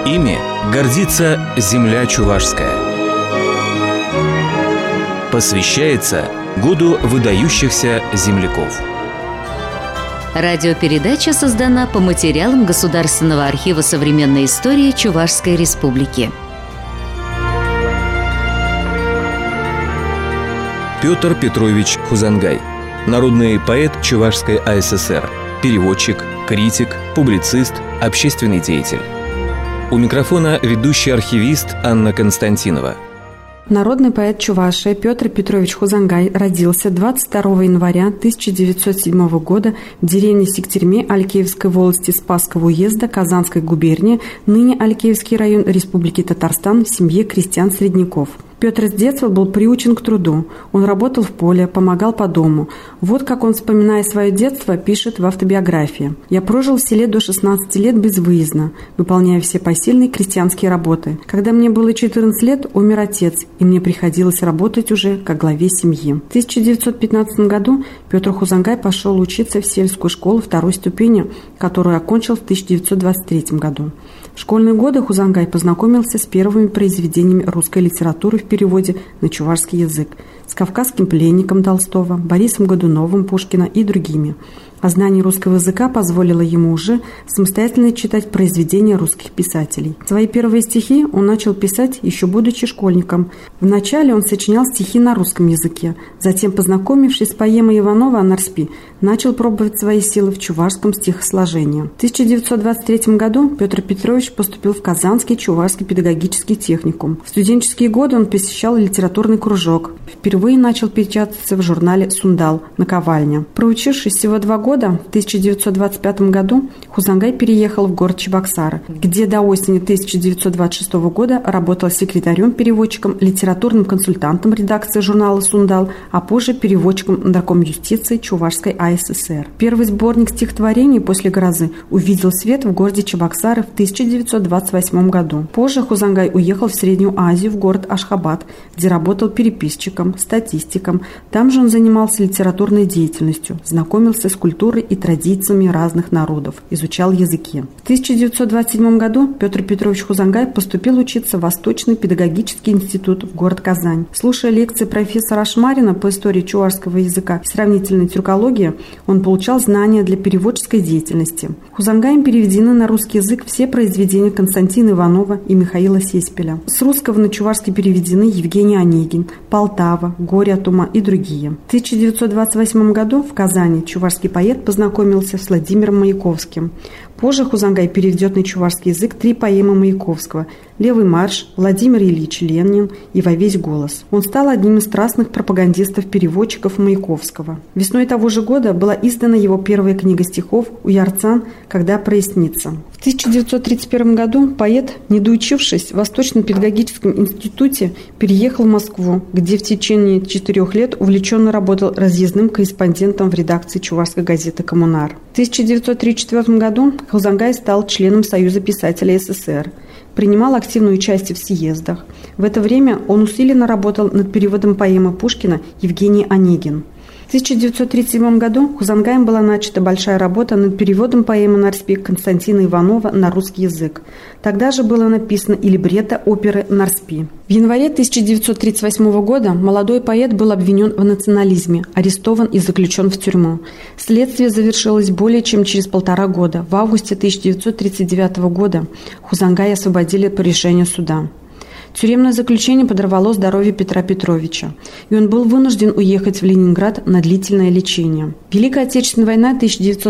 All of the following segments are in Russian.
Ими гордится земля чувашская. Посвящается Году выдающихся земляков. Радиопередача создана по материалам Государственного архива современной истории Чувашской Республики. Петр Петрович Хузангай. Народный поэт Чувашской АССР. Переводчик, критик, публицист, общественный деятель. У микрофона ведущий архивист Анна Константинова. Народный поэт Чувашии Петр Петрович Хузангай родился 22 января 1907 года в деревне Сиктерме Алькеевской волости Спасского уезда Казанской губернии, ныне Алькеевский район Республики Татарстан, в семье крестьян-средняков. Петр с детства был приучен к труду. Он работал в поле, помогал по дому. Вот как он, вспоминая свое детство, пишет в автобиографии. «Я прожил в селе до 16 лет безвыездно, выполняя все посильные крестьянские работы. Когда мне было 14 лет, умер отец, и мне приходилось работать уже как главе семьи». В 1915 году Петр Хузангай пошел учиться в сельскую школу второй ступени, которую окончил в 1923 году. В школьные годы Хузангай познакомился с первыми произведениями русской литературы в переводе на чувашский язык, с «Кавказским пленником» Толстого, Борисом Годуновым Пушкина и другими. А знание русского языка позволило ему уже самостоятельно читать произведения русских писателей. Свои первые стихи он начал писать еще будучи школьником. Вначале он сочинял стихи на русском языке, затем, познакомившись с поэмой Иванова о Нарспи, начал пробовать свои силы в чувашском стихосложении. В 1923 году Петр Петрович поступил в Казанский чувашский педагогический техникум. В студенческие годы он посещал литературный кружок. Впервые начал печататься в журнале «Сундал» «Наковальня». Проучившись всего 2 года, в 1925 году Хузангай переехал в город Чебоксары, где до осени 1926 года работал секретарем-переводчиком, литературным консультантом редакции журнала «Сундал», а позже переводчиком нарком юстиции Чувашской АССР. Первый сборник стихотворений «После грозы» увидел свет в городе Чебоксары в 1928 году. Позже Хузангай уехал в Среднюю Азию, в город Ашхабад, где работал переписчиком, статистиком. Там же он занимался литературной деятельностью, знакомился с культурой и традициями разных народов, изучал языки. В 1927 году Петр Петрович Хузангай поступил учиться в Восточный педагогический институт в город Казань. Слушая лекции профессора Ашмарина по истории чувашского языка и сравнительной тюркологии, он получал знания для переводческой деятельности. Хузангаем переведены на русский язык все произведения Константина Иванова и Михаила Сеспеля. С русского на чувашский переведены Евгений Онегин, Полтава, Горе от ума и другие. В 1928 году в Казани чувашский поэт познакомился с Владимиром Маяковским. Позже Хузангай переведет на чувашский язык 3 поэмы Маяковского «Левый марш», «Владимир Ильич Ленин» и «Во весь голос». Он стал одним из страстных пропагандистов-переводчиков Маяковского. Весной того же года была издана его первая книга стихов «Уярцан. Когда прояснится». В 1931 году поэт, не доучившись в Восточном педагогическом институте, переехал в Москву, где в течение 4 лет увлеченно работал разъездным корреспондентом в редакции чувашской газеты «Коммунар». В 1934 году Хузангай стал членом Союза писателей СССР. Принимал активное участие в съездах. В это время он усиленно работал над переводом поэмы Пушкина «Евгений Онегин». В 1937 году Хузангаем была начата большая работа над переводом поэмы Нарспи Константина Иванова на русский язык. Тогда же было написано и либретто оперы Нарспи. В январе 1938 года молодой поэт был обвинен в национализме, арестован и заключен в тюрьму. Следствие завершилось более чем через 1,5 года. В августе 1939 года Хузангая освободили по решению суда. Тюремное заключение подорвало здоровье Петра Петровича, и он был вынужден уехать в Ленинград на длительное лечение. Великая Отечественная война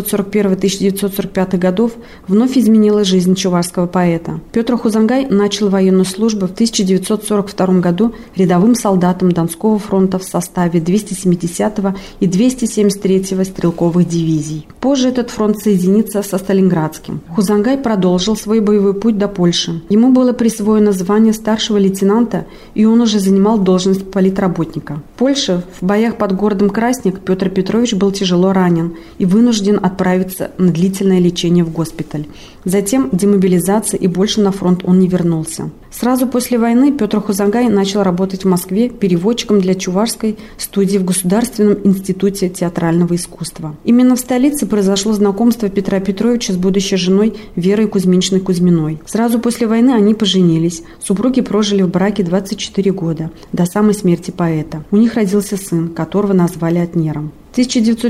1941-1945 годов вновь изменила жизнь чувашского поэта. Петр Хузангай начал военную службу в 1942 году рядовым солдатом Донского фронта в составе 270-го и 273-го стрелковых дивизий. Позже этот фронт соединится со Сталинградским. Хузангай продолжил свой боевой путь до Польши. Ему было присвоено звание старшего лейтенанта, и он уже занимал должность политработника. В Польше, в боях под городом Красник, Петр Петрович был тяжело ранен и вынужден отправиться на длительное лечение в госпиталь. Затем демобилизация, и больше на фронт он не вернулся. Сразу после войны Петр Хузангай начал работать в Москве переводчиком для чувашской студии в Государственном институте театрального искусства. Именно в столице произошло знакомство Петра Петровича с будущей женой Верой Кузьминичной Кузьминой. Сразу после войны они поженились. Супруги прожили в браке 24 года, до самой смерти поэта. У них родился сын, которого назвали Отнером. В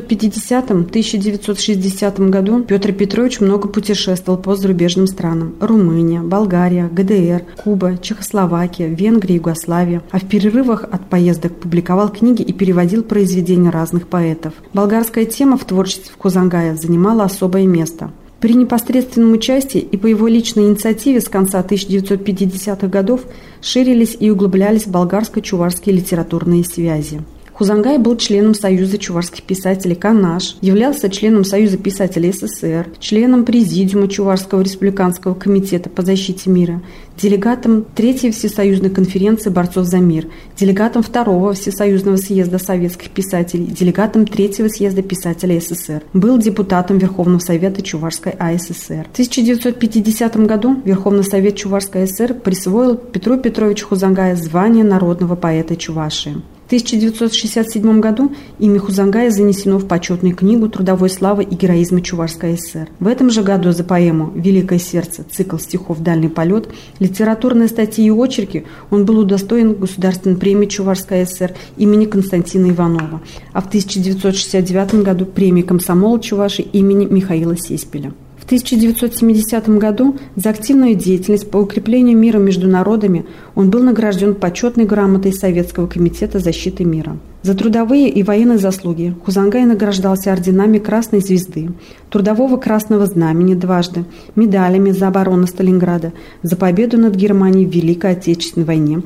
1950-1960 году Петр Петрович много путешествовал по зарубежным странам – Румыния, Болгария, ГДР, Куба, Чехословакия, Венгрия, Югославия. А в перерывах от поездок публиковал книги и переводил произведения разных поэтов. Болгарская тема в творчестве Хузангая занимала особое место. При непосредственном участии и по его личной инициативе с конца 1950-х годов ширились и углублялись болгарско-чувашские литературные связи. Хузангай был членом Союза чувашских писателей «Канаш», являлся членом Союза писателей СССР, членом Президиума Чувашского республиканского комитета по защите мира, делегатом 3-й Всесоюзной конференции борцов за мир, делегатом 2-го Всесоюзного съезда советских писателей, делегатом 3-го съезда писателей СССР. Был депутатом Верховного Совета Чувашской АССР. В 1950 году Верховный Совет Чувашской АССР присвоил Петру Петровичу Хузангаю звание народного поэта Чувашии. В 1967 году имя Хузангая занесено в почетную книгу трудовой славы и героизма Чувашской ССР. В этом же году за поэму «Великое сердце», цикл стихов «Дальний полет», литературные статьи и очерки он был удостоен Государственной премии Чувашской ССР имени Константина Иванова, а в 1969 году премии «Комсомола Чувашии» имени Михаила Сеспеля. В 1970 году за активную деятельность по укреплению мира между народами он был награжден почетной грамотой Советского комитета защиты мира. За трудовые и военные заслуги Хузангай награждался орденами Красной Звезды, Трудового Красного Знамени дважды, медалями за оборону Сталинграда, за победу над Германией в Великой Отечественной войне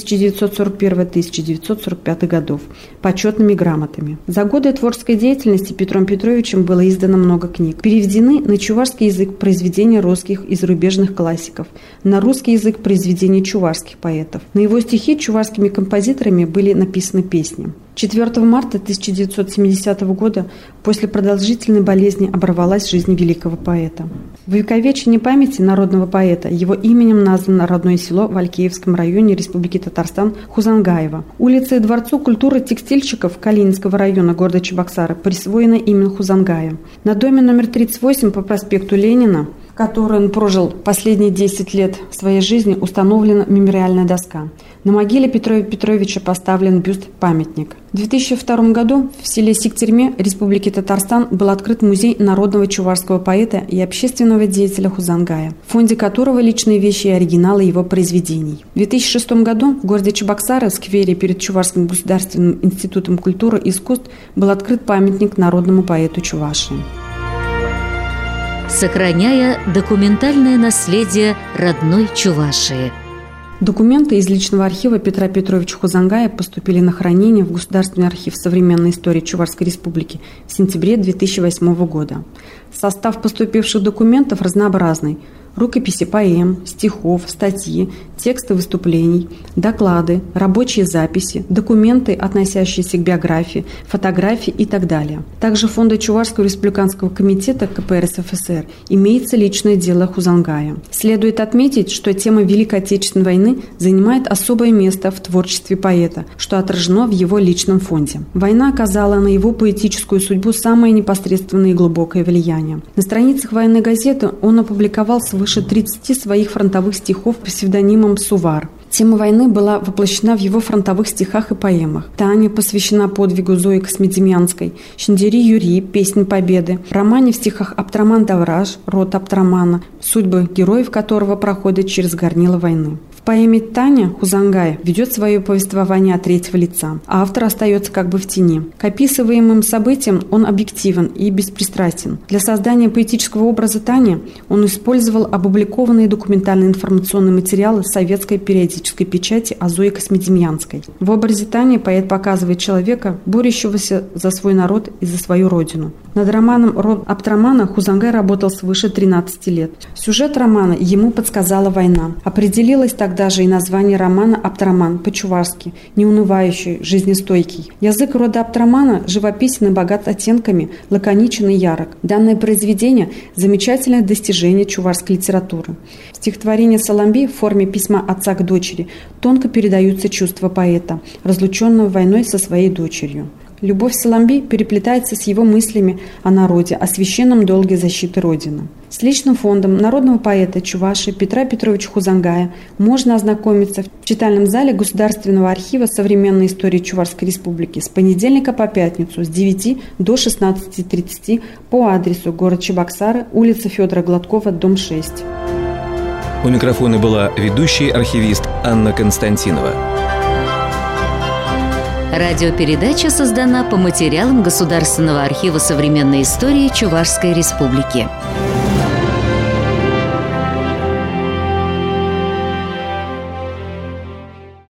1941-1945 годов, почетными грамотами. За годы творческой деятельности Петром Петровичем было издано много книг. Переведены на чувашский язык произведения русских и зарубежных классиков, на русский язык произведения чувашских поэтов. На его стихи чувашскими композиторами были написаны песни. 4 марта 1970 года после продолжительной болезни оборвалась жизнь великого поэта. В увековечении памяти народного поэта его именем названо родное село в Алькеевском районе Республики Татарстан Хузангаево. Улице и дворцу культуры текстильщиков Калининского района города Чебоксары присвоено имя Хузангая. На доме номер 38 по проспекту Ленина, в которой он прожил последние 10 лет своей жизни, установлена мемориальная доска. На могиле Петра Петровича поставлен бюст-памятник. В 2002 году в селе Сиктерме Республики Татарстан был открыт музей народного чувашского поэта и общественного деятеля Хузангая, в фонде которого личные вещи и оригиналы его произведений. В 2006 году в городе Чебоксары, в сквере перед Чувашским государственным институтом культуры и искусств, был открыт памятник народному поэту Чувашии. Сохраняя документальное наследие родной Чувашии. Документы из личного архива Петра Петровича Хузангая поступили на хранение в Государственный архив современной истории Чувашской республики в сентябре 2008 года. Состав поступивших документов разнообразный. Рукописи поэм, стихов, статьи, тексты выступлений, доклады, рабочие записи, документы, относящиеся к биографии, фотографии и так далее. Также в фонде Чувашского республиканского комитета КП РСФСР имеется личное дело Хузангая. Следует отметить, что тема Великой Отечественной войны занимает особое место в творчестве поэта, что отражено в его личном фонде. Война оказала на его поэтическую судьбу самое непосредственное и глубокое влияние. На страницах военной газеты он опубликовал свыше 30 своих фронтовых стихов под псевдонимом Сувар. Тема войны была воплощена в его фронтовых стихах и поэмах. «Таня» посвящена подвигу Зои Космедемьянской, «Шендери Юрий», «Песнь Победы», в романе в стихах Абдрахман Давраш, род Абдрамана, судьбы героев которого проходят через горнило войны. В поэме «Таня» Хузангай ведет свое повествование от третьего лица, а автор остается как бы в тени. К описываемым событиям он объективен и беспристрастен. Для создания поэтического образа Тани он использовал опубликованные документальные информационные материалы советской периодической печати о Зое Космедемьянской. В образе Тани поэт показывает человека, борющегося за свой народ и за свою родину. Над романом «Род Абдрамана» Хузангай работал свыше 13 лет. Сюжет романа ему подсказала война. Определилось тогда же и название романа «Абдраман» по-чувашски, неунывающий, жизнестойкий. Язык рода Абдрамана живописен и богат оттенками, лаконичен и ярок. Данное произведение – замечательное достижение чувашской литературы. В стихотворении «Саламби» в форме письма отца к дочери тонко передаются чувства поэта, разлученного войной со своей дочерью. Любовь Саламби переплетается с его мыслями о народе, о священном долге защиты Родины. С личным фондом народного поэта Чувашии Петра Петровича Хузангая можно ознакомиться в читальном зале Государственного архива современной истории Чувашской Республики с понедельника по пятницу с 9 до 16:30 по адресу город Чебоксары, улица Федора Гладкова, дом 6. У микрофона была ведущий архивист Анна Константинова. Радиопередача создана по материалам Государственного архива современной истории Чувашской Республики.